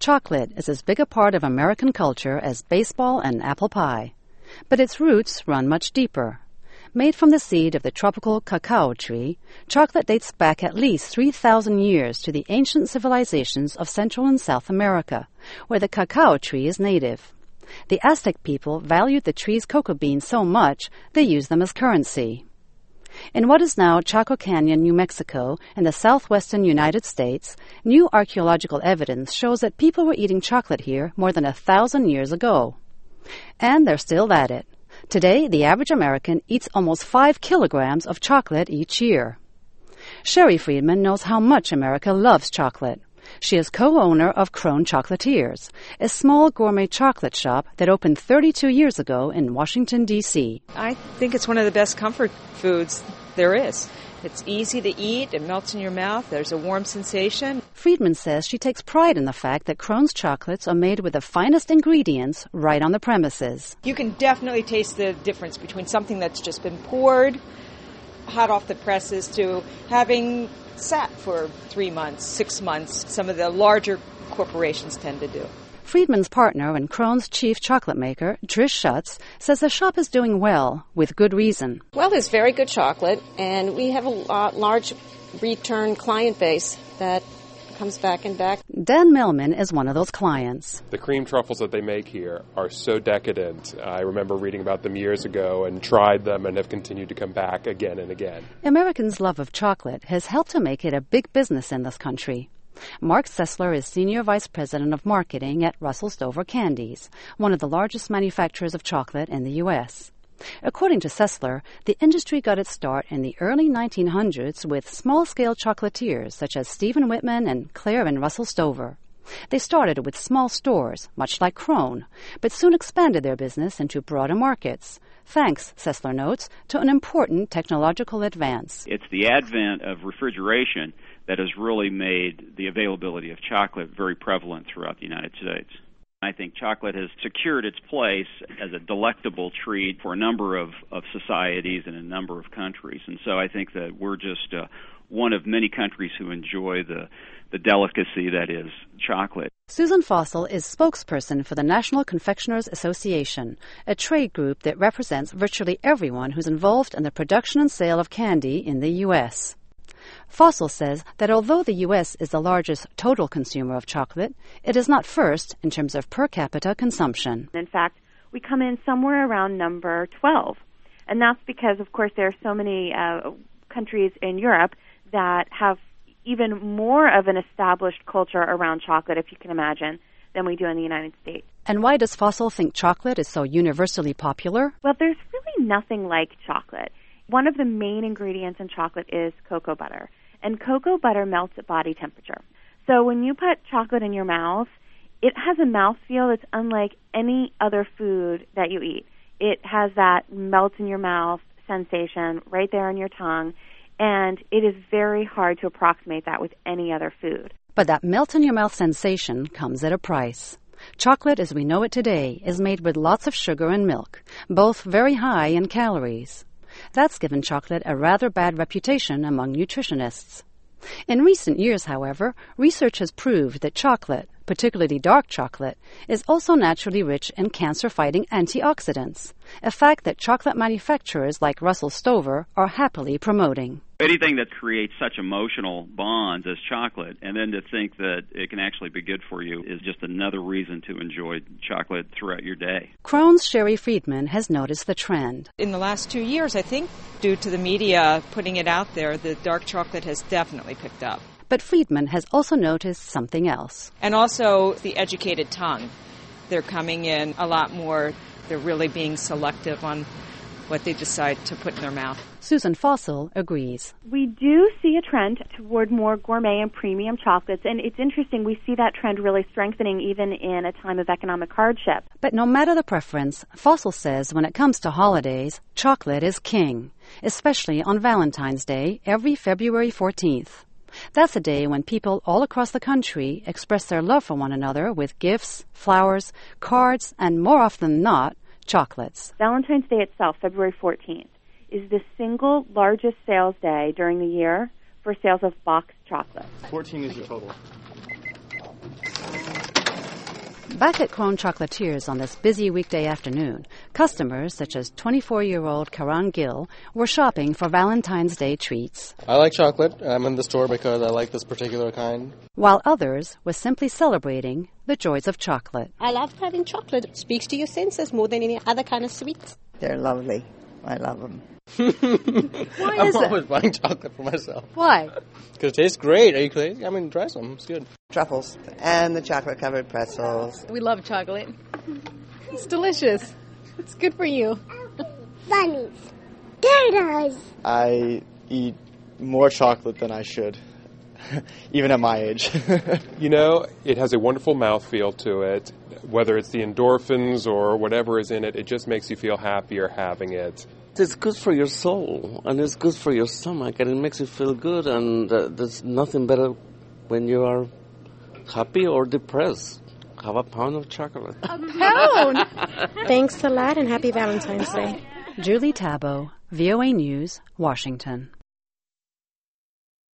Chocolate is as big a part of American culture as baseball and apple pie. But its roots run much deeper. Made from the seed of the tropical cacao tree, chocolate dates back at least 3,000 years to the ancient civilizations of Central and South America, where the cacao tree is native. The Aztec people valued the tree's cocoa beans so much they used them as currency. In what is now Chaco Canyon, New Mexico, in the southwestern United States, new archaeological evidence shows that people were eating chocolate here more than 1,000 years ago. And they're still at it. Today, the average American eats almost 5 kilograms of chocolate each year. Sherry Friedman knows how much America loves chocolate. She is co-owner of Krone Chocolatiers, a small gourmet chocolate shop that opened 32 years ago in Washington, D.C. I think it's one of the best comfort foods there is. It's easy to eat, it melts in your mouth, there's a warm sensation. Friedman says she takes pride in the fact that Krone's chocolates are made with the finest ingredients right on the premises. You can definitely taste the difference between something that's just been poured hot off the presses to having sat for 3 months, 6 months. Some of the larger corporations tend to do. Friedman's partner and Krone's chief chocolate maker, Trish Schutz, says the shop is doing well, with good reason. Well, there's very good chocolate, and we have a large return client base that comes back and back. Dan Melman is one of those clients. The cream truffles that they make here are so decadent. I remember reading about them years ago and tried them and have continued to come back again and again. Americans' love of chocolate has helped to make it a big business in this country. Mark Sessler is Senior Vice President of Marketing at Russell Stover Candies, one of the largest manufacturers of chocolate in the U.S. According to Sessler, the industry got its start in the early 1900s with small-scale chocolatiers such as Stephen Whitman and Claire and Russell Stover. They started with small stores, much like Krone, but soon expanded their business into broader markets, thanks, Sessler notes, to an important technological advance. It's the advent of refrigeration that has really made the availability of chocolate very prevalent throughout the United States. I think chocolate has secured its place as a delectable treat for a number of societies and a number of countries. And so I think that we're just one of many countries who enjoy the delicacy that is chocolate. Susan Fossil is spokesperson for the National Confectioners Association, a trade group that represents virtually everyone who's involved in the production and sale of candy in the U.S. Fossil says that although the U.S. is the largest total consumer of chocolate, it is not first in terms of per capita consumption. In fact, we come in somewhere around number 12. And that's because, of course, there are so many countries in Europe that have even more of an established culture around chocolate, if you can imagine, than we do in the United States. And why does Fossil think chocolate is so universally popular? Well, there's really nothing like chocolate. One of the main ingredients in chocolate is cocoa butter. And cocoa butter melts at body temperature. So when you put chocolate in your mouth, it has a mouthfeel that's unlike any other food that you eat. It has that melt in your mouth sensation right there on your tongue, and it is very hard to approximate that with any other food. But that melt-in-your-mouth sensation comes at a price. Chocolate as we know it today is made with lots of sugar and milk, both very high in calories. That's given chocolate a rather bad reputation among nutritionists. In recent years, however, research has proved that chocolate, particularly dark chocolate, is also naturally rich in cancer-fighting antioxidants, a fact that chocolate manufacturers like Russell Stover are happily promoting. Anything that creates such emotional bonds as chocolate, and then to think that it can actually be good for you, is just another reason to enjoy chocolate throughout your day. Krone's Sherry Friedman has noticed the trend. In the last 2 years, I think, due to the media putting it out there, the dark chocolate has definitely picked up. But Friedman has also noticed something else. And also the educated tongue. They're coming in a lot more. They're really being selective on what they decide to put in their mouth. Susan Fossil agrees. We do see a trend toward more gourmet and premium chocolates, and it's interesting. We see that trend really strengthening even in a time of economic hardship. But no matter the preference, Fossil says when it comes to holidays, chocolate is king, especially on Valentine's Day every February 14th. That's a day when people all across the country express their love for one another with gifts, flowers, cards, and more often than not, chocolates. Valentine's Day itself, February 14th, is the single largest sales day during the year for sales of boxed chocolate. 14 is the total. Back at Krohn Chocolatiers on this busy weekday afternoon, customers such as 24-year-old Karan Gill were shopping for Valentine's Day treats. I like chocolate. I'm in the store because I like this particular kind. While others were simply celebrating the joys of chocolate. I love having chocolate. It speaks to your senses more than any other kind of sweets. They're lovely. I love them. Why I'm is always it? buying chocolate for myself. Why? Because it tastes great. Are you crazy? I mean, try some. It's good. Truffles and the chocolate-covered pretzels. We love chocolate. It's delicious. It's good for you. Bunnies. Turtles. I eat more chocolate than I should, even at my age. You know, it has a wonderful mouthfeel to it. Whether it's the endorphins or whatever is in it, it just makes you feel happier having it. It's good for your soul, and it's good for your stomach, and it makes you feel good, and there's nothing better when you are happy or depressed. Have a pound of chocolate. A pound? Thanks a lot, and happy Valentine's Day. Julie Tabo, VOA News, Washington.